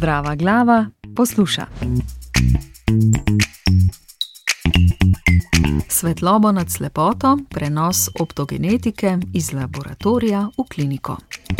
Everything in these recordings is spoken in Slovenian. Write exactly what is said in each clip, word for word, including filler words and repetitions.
Zdrava glava posluša. Svetlobo nad slepoto, prenos optogenetike iz laboratorija v kliniko.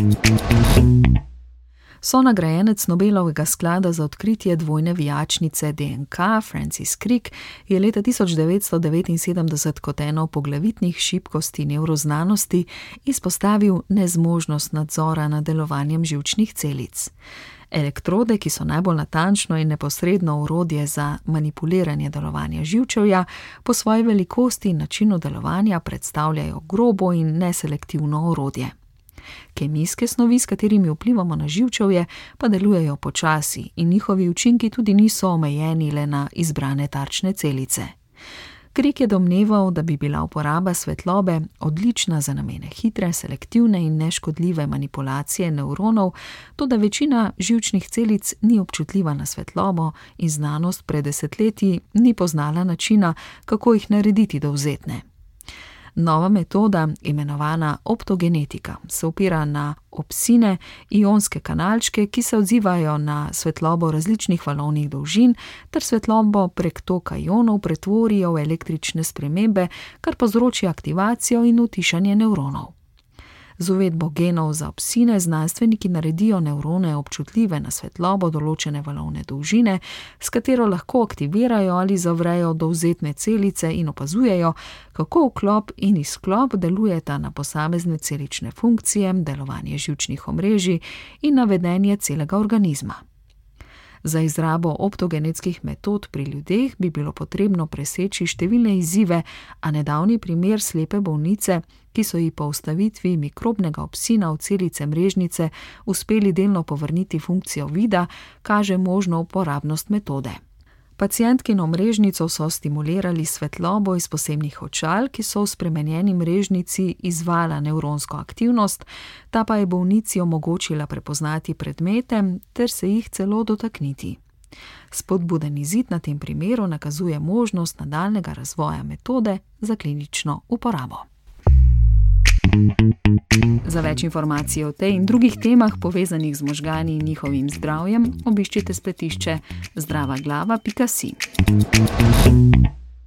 Sonagrajenec Nobelovega sklada za odkritje dvojne vijačnice D N K, Francis Crick, je leta tisoč devetsto devetinsedemdeset kot eno poglavitnih šibkosti nevroznanosti izpostavil nezmožnost nadzora nad delovanjem živčnih celic. Elektrode, ki so najbolj natančno in neposredno orodje za manipuliranje delovanja živčevja, po svoji velikosti in načinu delovanja predstavljajo grobo in neselektivno orodje. Kemijske snovi, s katerimi vplivamo na živčevje, pa delujejo počasi in njihovi učinki tudi niso omejeni le na izbrane tarčne celice. Crick je domneval, da bi bila uporaba svetlobe odlična za namene hitre, selektivne in neškodljive manipulacije nevronov, toda večina živčnih celic ni občutljiva na svetlobo in znanost pred desetletji ni poznala načina, kako jih narediti dovzetne. Nova metoda, imenovana optogenetika, se opira na opsine, ionske kanalčke, ki se odzivajo na svetlobo različnih valovnih dolžin, ter svetlobo prek toka ionov pretvorijo v električne spremembe, kar povzroči aktivacijo in utišanje nevronov. Z uvedbo genov za opsine znanstveniki naredijo nevrone občutljive na svetlobo določene valovne dolžine, s katero lahko aktivirajo ali zavrejo dovzetne celice in opazujejo, kako vklop in izklop delujeta na posamezne celične funkcije, delovanje živčnih omrežij in na vedenje celega organizma. Za izrabo optogenetskih metod pri ljudeh bi bilo potrebno preseči številne izzive, a nedavni primer slepe bolnice, ki so ji po vstavitvi mikrobnega opsina v celice mrežnice uspeli delno povrniti funkcijo vida, kaže možno uporabnost metode. Pacientkino mrežnico so stimulirali svetlobo iz posebnih očal, ki so v spremenjeni mrežnici izvala nevronsko aktivnost, ta pa je bolnici omogočila prepoznati predmete ter se jih celo dotakniti. Spodbuden izid na tem primeru nakazuje možnost nadaljnjega razvoja metode za klinično uporabo. Za več informacij o tej in drugih temah, povezanih z možgani in njihovim zdravjem, obiščite spletišče zdrava glava pika si.